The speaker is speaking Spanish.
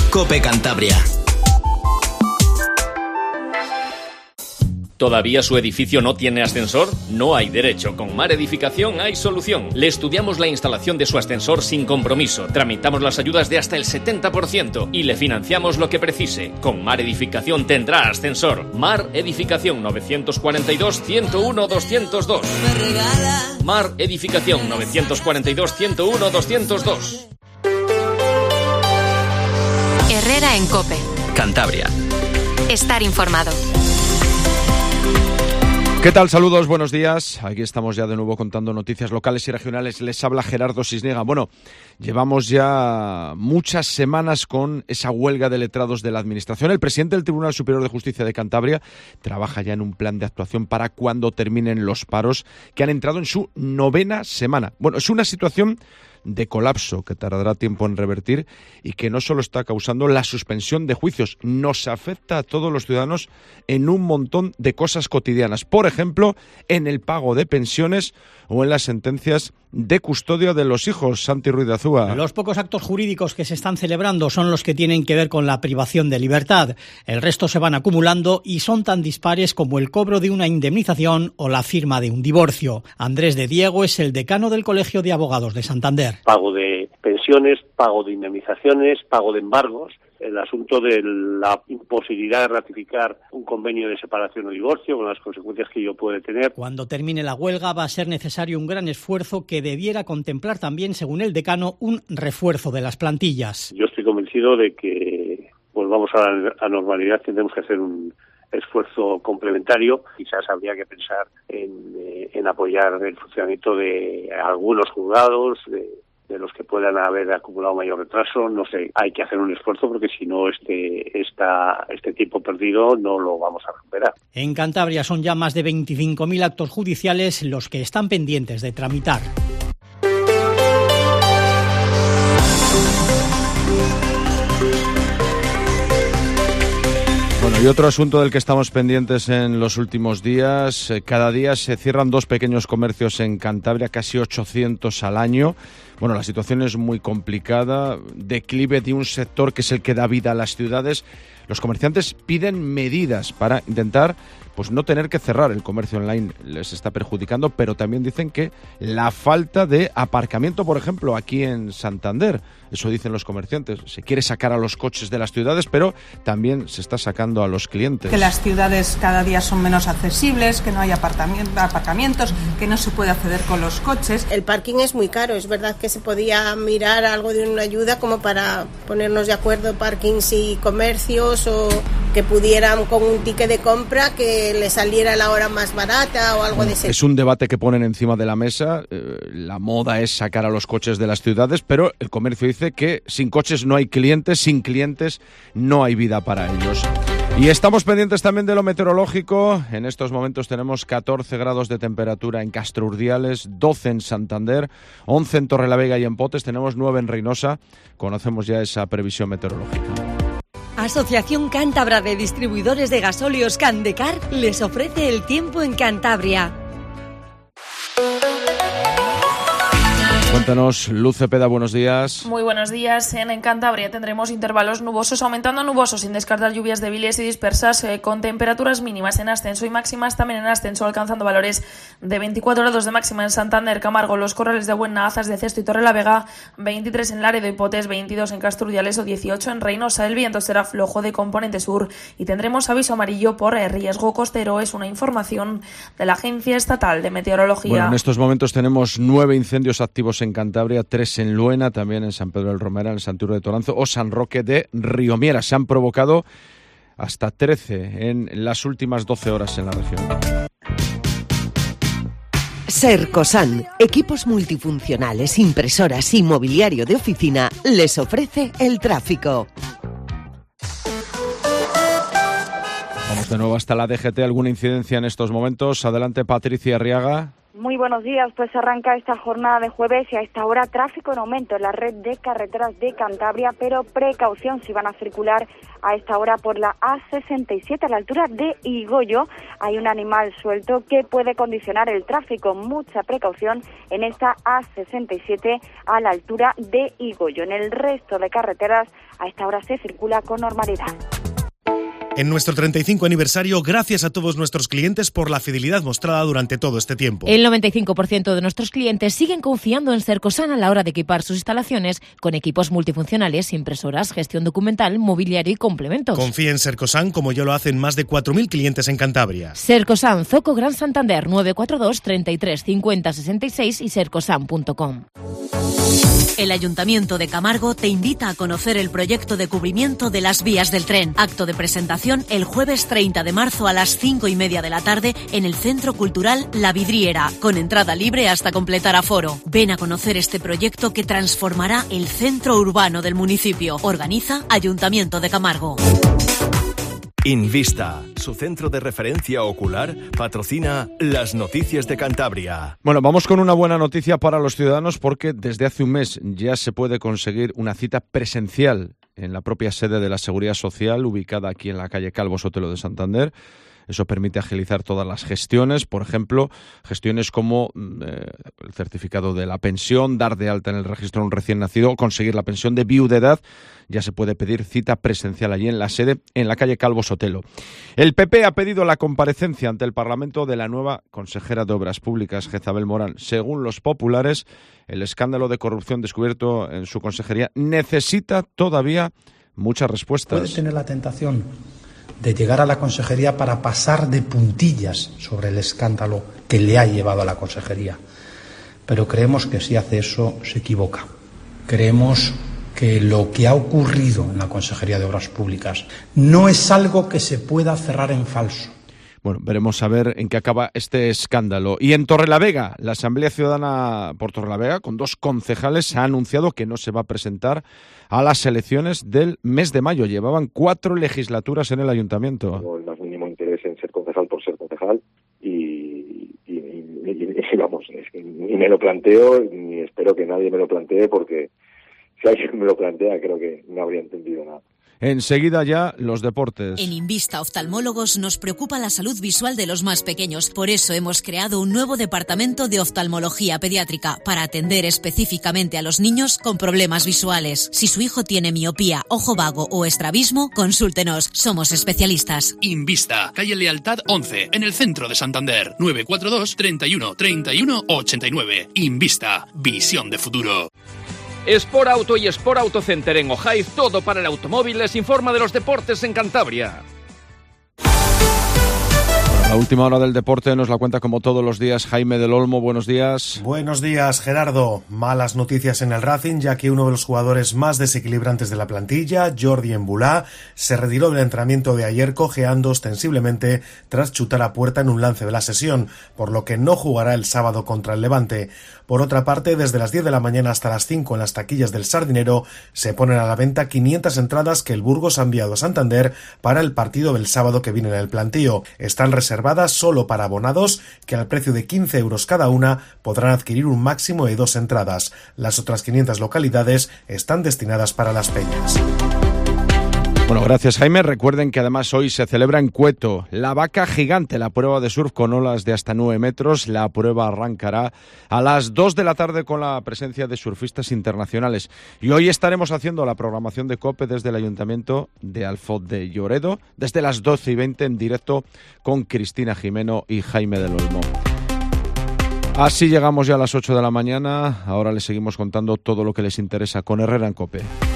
COPE Cantabria. ¿Todavía su edificio no tiene ascensor? No hay derecho. Con Mar Edificación hay solución. Le estudiamos la instalación de su ascensor sin compromiso. Tramitamos las ayudas de hasta el 70% y le financiamos lo que precise. Con Mar Edificación tendrá ascensor. Mar Edificación 942-101-202. Mar Edificación 942-101-202. Herrera en COPE. Cantabria. Estar informado. ¿Qué tal? Saludos, buenos días. Aquí estamos ya de nuevo contando noticias locales y regionales. Les habla Gerardo Cisniega. Bueno, llevamos ya muchas semanas con esa huelga de letrados de la Administración. El presidente del Tribunal Superior de Justicia de Cantabria trabaja ya en un plan de actuación para cuando terminen los paros, que han entrado en su 9ª semana. Bueno, es una situación de colapso que tardará tiempo en revertir y que no solo está causando la suspensión de juicios, nos afecta a todos los ciudadanos en un montón de cosas cotidianas. Por ejemplo, en el pago de pensiones o en las sentencias de custodia de los hijos. Santi Ruiz de Azúa. Los pocos actos jurídicos que se están celebrando son los que tienen que ver con la privación de libertad. El resto se van acumulando y son tan dispares como el cobro de una indemnización o la firma de un divorcio. Andrés de Diego es el decano del Colegio de Abogados de Santander. Pago de pensiones, pago de indemnizaciones, pago de embargos. El asunto de la imposibilidad de ratificar un convenio de separación o divorcio, con las consecuencias que ello puede tener. Cuando termine la huelga va a ser necesario un gran esfuerzo que debiera contemplar también, según el decano, un refuerzo de las plantillas. Yo estoy convencido de que volvamos a la normalidad, tendremos que hacer un esfuerzo complementario. Quizás habría que pensar en apoyar el funcionamiento de algunos juzgados, de los que puedan haber acumulado mayor retraso. No sé, hay que hacer un esfuerzo porque si no este tiempo perdido no lo vamos a recuperar. En Cantabria son ya más de 25.000 actos judiciales los que están pendientes de tramitar. Bueno, y otro asunto del que estamos pendientes en los últimos días, cada día se cierran 2 pequeños comercios en Cantabria, casi 800 al año. Bueno, la situación es muy complicada, declive de un sector que es el que da vida a las ciudades. Los comerciantes piden medidas para intentar pues no tener que cerrar. El comercio online les está perjudicando, pero también dicen que la falta de aparcamiento, por ejemplo, aquí en Santander, eso dicen los comerciantes, se quiere sacar a los coches de las ciudades, pero también se está sacando a los clientes. Que las ciudades cada día son menos accesibles, que no hay aparcamientos, que no se puede acceder con los coches. El parking es muy caro, es verdad que se podía mirar algo de una ayuda como para ponernos de acuerdo parkings y comercios, o que pudieran con un ticket de compra que le saliera la hora más barata o algo de ese. Es un debate que ponen encima de la mesa. La moda es sacar a los coches de las ciudades, pero el comercio dice que sin coches no hay clientes, sin clientes no hay vida para ellos. Y estamos pendientes también de lo meteorológico. En estos momentos tenemos 14 grados de temperatura en Castro Urdiales, 12 en Santander, 11 en Torrelavega y en Potes, tenemos 9 en Reynosa. Conocemos ya esa previsión meteorológica. Asociación Cántabra de Distribuidores de Gasóleos Candecar les ofrece el tiempo en Cantabria. Cuéntanos, Luz Cepeda, buenos días. Muy buenos días. En Cantabria tendremos intervalos nubosos, aumentando nubosos, sin descartar lluvias débiles y dispersas, con temperaturas mínimas en ascenso y máximas también en ascenso, alcanzando valores de 24 grados de máxima en Santander, Camargo, Los Corrales de Buena, Azas de Cesto y Torrelavega, 23 en Laredo y Potes, 22 en Castro Urdiales o 18 en Reynosa. El viento será flojo de componente sur y tendremos aviso amarillo por riesgo costero. Es una información de la Agencia Estatal de Meteorología. Bueno, en estos momentos tenemos 9 incendios activos en Cantabria, 3 en Luena, también en San Pedro del Romera, en Santurce de Toranzo o San Roque de Riomiera. Se han provocado hasta 13 en las últimas 12 horas en la región. Sercosan, equipos multifuncionales, impresoras y mobiliario de oficina, les ofrece el tráfico. Vamos de nuevo hasta la DGT. ¿Alguna incidencia en estos momentos? Adelante, Patricia Arriaga. Muy buenos días, pues arranca esta jornada de jueves y a esta hora tráfico en aumento en la red de carreteras de Cantabria, pero precaución si van a circular a esta hora por la A67 a la altura de Higoyo. Hay un animal suelto que puede condicionar el tráfico. Mucha precaución en esta A67 a la altura de Higoyo. En el resto de carreteras a esta hora se circula con normalidad. En nuestro 35 aniversario, gracias a todos nuestros clientes por la fidelidad mostrada durante todo este tiempo. El 95% de nuestros clientes siguen confiando en Cercosan a la hora de equipar sus instalaciones con equipos multifuncionales, impresoras, gestión documental, mobiliario y complementos. Confía en Cercosan como ya lo hacen más de 4.000 clientes en Cantabria. Cercosan, Zoco Gran Santander, 942 33 50 66 y cercosan.com. El Ayuntamiento de Camargo te invita a conocer el proyecto de cubrimiento de las vías del tren. Acto de presentación el jueves 30 de marzo a las 5:30 de la tarde en el Centro Cultural La Vidriera, con entrada libre hasta completar aforo. Ven a conocer este proyecto que transformará el centro urbano del municipio. Organiza Ayuntamiento de Camargo. Invista, su centro de referencia ocular, patrocina las noticias de Cantabria. Bueno, vamos con una buena noticia para los ciudadanos porque desde hace un mes ya se puede conseguir una cita presencial en la propia sede de la Seguridad Social, ubicada aquí en la calle Calvo Sotelo de Santander. Eso permite agilizar todas las gestiones, por ejemplo, gestiones como el certificado de la pensión, dar de alta en el registro a un recién nacido o conseguir la pensión de viudedad. Ya se puede pedir cita presencial allí en la sede, en la calle Calvo Sotelo. El PP ha pedido la comparecencia ante el Parlamento de la nueva consejera de Obras Públicas, Jezabel Morán. Según los populares, el escándalo de corrupción descubierto en su consejería necesita todavía muchas respuestas. Puede tener la tentación de llegar a la consejería para pasar de puntillas sobre el escándalo que le ha llevado a la consejería. Pero creemos que si hace eso se equivoca. Creemos que lo que ha ocurrido en la Consejería de Obras Públicas no es algo que se pueda cerrar en falso. Bueno, veremos a ver en qué acaba este escándalo. Y en Torrelavega, la Asamblea Ciudadana por Torrelavega, con 2 concejales, ha anunciado que no se va a presentar a las elecciones del mes de mayo. Llevaban 4 legislaturas en el ayuntamiento. No tengo el más mínimo interés en ser concejal por ser concejal y vamos, es que ni me lo planteo ni espero que nadie me lo plantee, porque si alguien me lo plantea creo que no habría entendido nada. Enseguida ya los deportes. En Invista Oftalmólogos nos preocupa la salud visual de los más pequeños. Por eso hemos creado un nuevo departamento de oftalmología pediátrica para atender específicamente a los niños con problemas visuales. Si su hijo tiene miopía, ojo vago o estrabismo, consúltenos. Somos especialistas. Invista, calle Lealtad 11, en el centro de Santander. 942 31 31 89. Invista, visión de futuro. Sport Auto y Sport Auto Center en Ojaiz, todo para el automóvil, les informa de los deportes en Cantabria. La última hora del deporte nos la cuenta como todos los días Jaime del Olmo. Buenos días. Buenos días, Gerardo. Malas noticias en el Racing, ya que uno de los jugadores más desequilibrantes de la plantilla, Jordi Embulá, se retiró del entrenamiento de ayer cojeando ostensiblemente tras chutar a puerta en un lance de la sesión, por lo que no jugará el sábado contra el Levante. Por otra parte, desde las 10 de la mañana hasta las 5 en las taquillas del Sardinero se ponen a la venta 500 entradas que el Burgos ha enviado a Santander para el partido del sábado que viene en el plantío. Están reservadas solo para abonados que al precio de 15 euros cada una podrán adquirir un máximo de 2 entradas. Las otras 500 localidades están destinadas para las peñas. Bueno, gracias Jaime. Recuerden que además hoy se celebra en Cueto la Vaca Gigante, la prueba de surf con olas de hasta 9 metros. La prueba arrancará a las 2 de la tarde con la presencia de surfistas internacionales. Y hoy estaremos haciendo la programación de COPE desde el Ayuntamiento de Alfoz de Lloredo, desde las 12:20 en directo con Cristina Jimeno y Jaime del Olmo. Así llegamos ya a las 8 de la mañana. Ahora les seguimos contando todo lo que les interesa con Herrera en COPE.